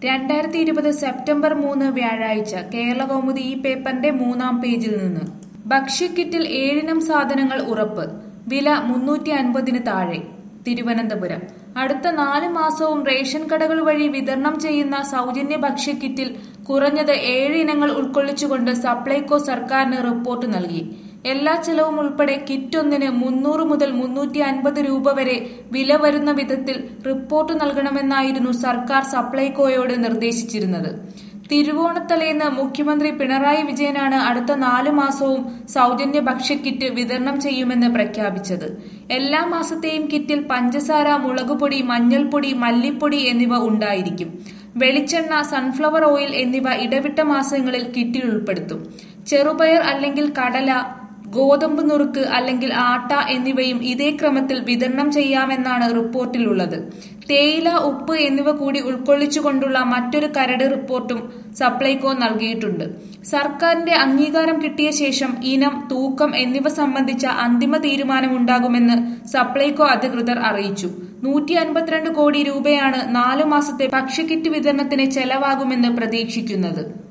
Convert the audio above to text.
2020 September 3 വ്യാഴാഴ്ച കേരളകൗമുദി ഈ പേപ്പറിന്റെ 3-ാം പേജിൽ നിന്ന്. ഭക്ഷ്യക്കിറ്റിൽ 7 സാധനങ്ങൾ ഉറപ്പ്. വില 350-ന് താഴെ. തിരുവനന്തപുരം. അടുത്ത 4 മാസവും റേഷൻ കടകൾ വഴി വിതരണം ചെയ്യുന്ന സൗജന്യ ഭക്ഷ്യക്കിറ്റിൽ കുറഞ്ഞത് 7 ഇനങ്ങൾ ഉൾക്കൊള്ളിച്ചുകൊണ്ട് സപ്ലൈകോ സർക്കാരിന് റിപ്പോർട്ട് നൽകി. എല്ലാ ചെലവും ഉൾപ്പെടെ കിറ്റ് ഒന്നിന് 300 മുതൽ 350 രൂപ വരെ വില വരുന്ന വിധത്തിൽ റിപ്പോർട്ട് നൽകണമെന്നായിരുന്നു സർക്കാർ സപ്ലൈകോയോട് നിർദ്ദേശിച്ചിരുന്നത്. തിരുവോണത്തലേന്ന് മുഖ്യമന്ത്രി പിണറായി വിജയനാണ് അടുത്ത 4 മാസവും സൗജന്യ ഭക്ഷ്യക്കിറ്റ് വിതരണം ചെയ്യുമെന്ന് പ്രഖ്യാപിച്ചത്. എല്ലാ മാസത്തെയും കിറ്റിൽ പഞ്ചസാര, മുളകുപൊടി, മഞ്ഞൾപ്പൊടി, മല്ലിപ്പൊടി എന്നിവ ഉണ്ടായിരിക്കും. വെളിച്ചെണ്ണ, സൺഫ്ലവർ ഓയിൽ എന്നിവ ഇടവിട്ട മാസങ്ങളിൽ കിറ്റിൽ ഉൾപ്പെടുത്തും. ചെറുപയർ അല്ലെങ്കിൽ കടല, ഗോതമ്പ് നുറുക്ക് അല്ലെങ്കിൽ ആട്ട എന്നിവയും ഇതേ ക്രമത്തിൽ വിതരണം ചെയ്യാമെന്നാണ് റിപ്പോർട്ടിലുള്ളത്. തേയില, ഉപ്പ് എന്നിവ കൂടി ഉൾക്കൊള്ളിച്ചുകൊണ്ടുള്ള മറ്റൊരു കരട് റിപ്പോർട്ടും സപ്ലൈകോ നൽകിയിട്ടുണ്ട്. സർക്കാരിന്റെ അംഗീകാരം കിട്ടിയ ശേഷം ഇനം, തൂക്കം എന്നിവ സംബന്ധിച്ച അന്തിമ തീരുമാനമുണ്ടാകുമെന്ന് സപ്ലൈകോ അധികൃതർ അറിയിച്ചു. 152 കോടി രൂപയാണ് 4 മാസത്തെ ഭക്ഷ്യക്കിറ്റ് വിതരണത്തിന് ചെലവാകുമെന്ന് പ്രതീക്ഷിക്കുന്നത്.